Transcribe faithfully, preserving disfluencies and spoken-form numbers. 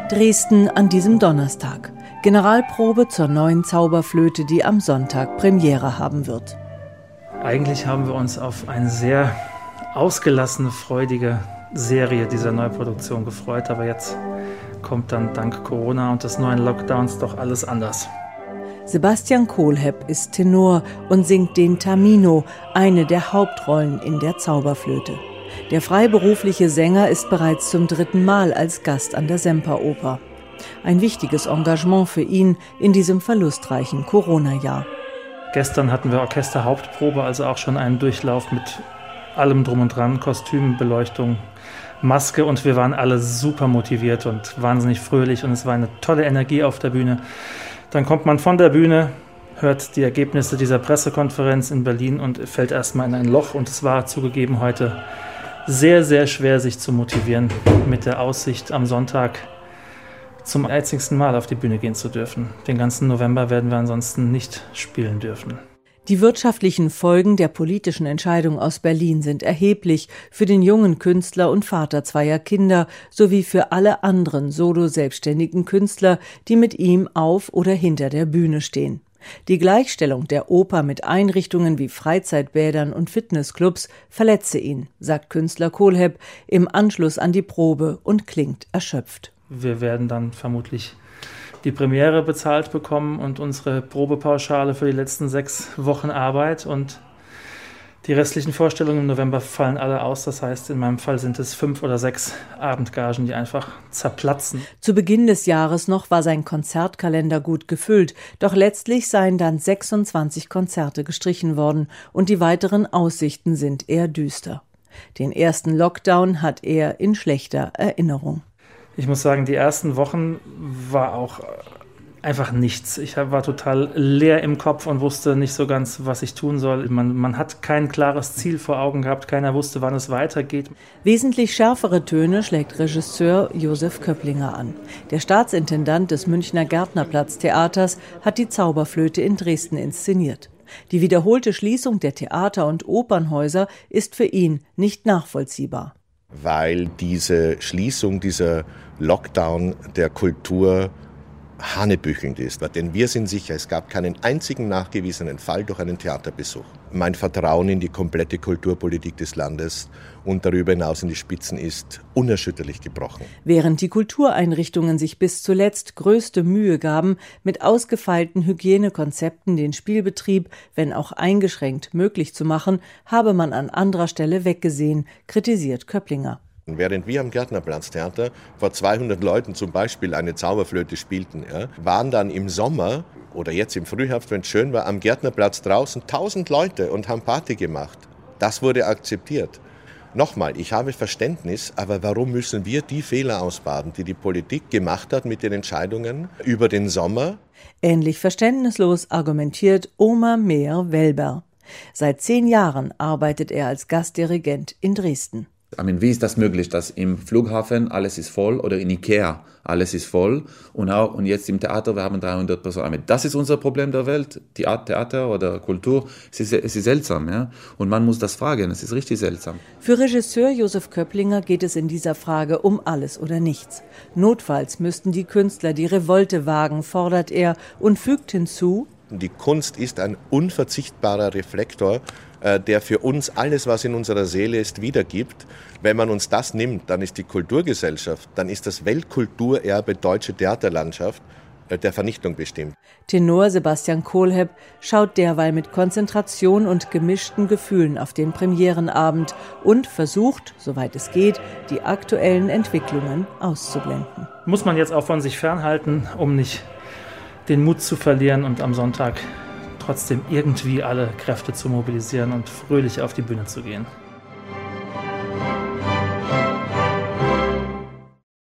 Dresden an diesem Donnerstag. Generalprobe zur neuen Zauberflöte, die am Sonntag Premiere haben wird. Eigentlich haben wir uns auf eine sehr ausgelassene, freudige Serie dieser Neuproduktion gefreut, aber jetzt kommt dann dank Corona und des neuen Lockdowns doch alles anders. Sebastian Kohlhepp ist Tenor und singt den Tamino, eine der Hauptrollen in der Zauberflöte. Der freiberufliche Sänger ist bereits zum dritten Mal als Gast an der Semperoper. Ein wichtiges Engagement für ihn in diesem verlustreichen Corona-Jahr. Gestern hatten wir Orchesterhauptprobe, also auch schon einen Durchlauf mit allem drum und dran, Kostüm, Beleuchtung, Maske, und wir waren alle super motiviert und wahnsinnig fröhlich und es war eine tolle Energie auf der Bühne. Dann kommt man von der Bühne, hört die Ergebnisse dieser Pressekonferenz in Berlin und fällt erstmal in ein Loch, und es war zugegeben heute sehr, sehr schwer, sich zu motivieren mit der Aussicht, am Sonntag zum einzigsten Mal auf die Bühne gehen zu dürfen. Den ganzen November werden wir ansonsten nicht spielen dürfen. Die wirtschaftlichen Folgen der politischen Entscheidung aus Berlin sind erheblich für den jungen Künstler und Vater zweier Kinder sowie für alle anderen solo-selbstständigen Künstler, die mit ihm auf oder hinter der Bühne stehen. Die Gleichstellung der Oper mit Einrichtungen wie Freizeitbädern und Fitnessclubs verletze ihn, sagt Künstler Kohlhepp im Anschluss an die Probe und klingt erschöpft. Wir werden dann vermutlich die Premiere bezahlt bekommen und unsere Probepauschale für die letzten sechs Wochen Arbeit, und die restlichen Vorstellungen im November fallen alle aus. Das heißt, in meinem Fall sind es fünf oder sechs Abendgagen, die einfach zerplatzen. Zu Beginn des Jahres noch war sein Konzertkalender gut gefüllt, doch letztlich seien dann sechsundzwanzig Konzerte gestrichen worden und die weiteren Aussichten sind eher düster. Den ersten Lockdown hat er in schlechter Erinnerung. Ich muss sagen, die ersten Wochen war auch einfach nichts. Ich war total leer im Kopf und wusste nicht so ganz, was ich tun soll. Man, man hat kein klares Ziel vor Augen gehabt, keiner wusste, wann es weitergeht. Wesentlich schärfere Töne schlägt Regisseur Josef Köpplinger an. Der Staatsintendant des Münchner Gärtnerplatz-Theaters hat die Zauberflöte in Dresden inszeniert. Die wiederholte Schließung der Theater- und Opernhäuser ist für ihn nicht nachvollziehbar. Weil diese Schließung, dieser Lockdown der Kultur hanebüchelnd ist. Denn wir sind sicher, es gab keinen einzigen nachgewiesenen Fall durch einen Theaterbesuch. Mein Vertrauen in die komplette Kulturpolitik des Landes und darüber hinaus in die Spitzen ist unerschütterlich gebrochen. Während die Kultureinrichtungen sich bis zuletzt größte Mühe gaben, mit ausgefeilten Hygienekonzepten den Spielbetrieb, wenn auch eingeschränkt, möglich zu machen, habe man an anderer Stelle weggesehen, kritisiert Köpplinger. Während wir am Gärtnerplatz-Theater vor zweihundert Leuten zum Beispiel eine Zauberflöte spielten, ja, waren dann im Sommer oder jetzt im Frühherbst, wenn es schön war, am Gärtnerplatz draußen tausend Leute und haben Party gemacht. Das wurde akzeptiert. Nochmal, ich habe Verständnis, aber warum müssen wir die Fehler ausbaden, die die Politik gemacht hat mit den Entscheidungen über den Sommer? Ähnlich verständnislos argumentiert Omar Mehr Welber. Seit zehn Jahren arbeitet er als Gastdirigent in Dresden. I mean, wie ist das möglich, dass im Flughafen alles ist voll oder in Ikea alles ist voll und auch und jetzt im Theater wir haben dreihundert Personen. I mean, das ist unser Problem der Welt, Theater oder Kultur. Es ist, es ist seltsam, ja, und man muss das fragen. Es ist richtig seltsam. Für Regisseur Josef Köpplinger geht es in dieser Frage um alles oder nichts. Notfalls müssten die Künstler die Revolte wagen, fordert er und fügt hinzu: Die Kunst ist ein unverzichtbarer Reflektor, der für uns alles, was in unserer Seele ist, wiedergibt. Wenn man uns das nimmt, dann ist die Kulturgesellschaft, dann ist das Weltkulturerbe Deutsche Theaterlandschaft der Vernichtung bestimmt. Tenor Sebastian Kohlhepp schaut derweil mit Konzentration und gemischten Gefühlen auf den Premierenabend und versucht, soweit es geht, die aktuellen Entwicklungen auszublenden. Muss man jetzt auch von sich fernhalten, um nicht den Mut zu verlieren und am Sonntag trotzdem irgendwie alle Kräfte zu mobilisieren und fröhlich auf die Bühne zu gehen.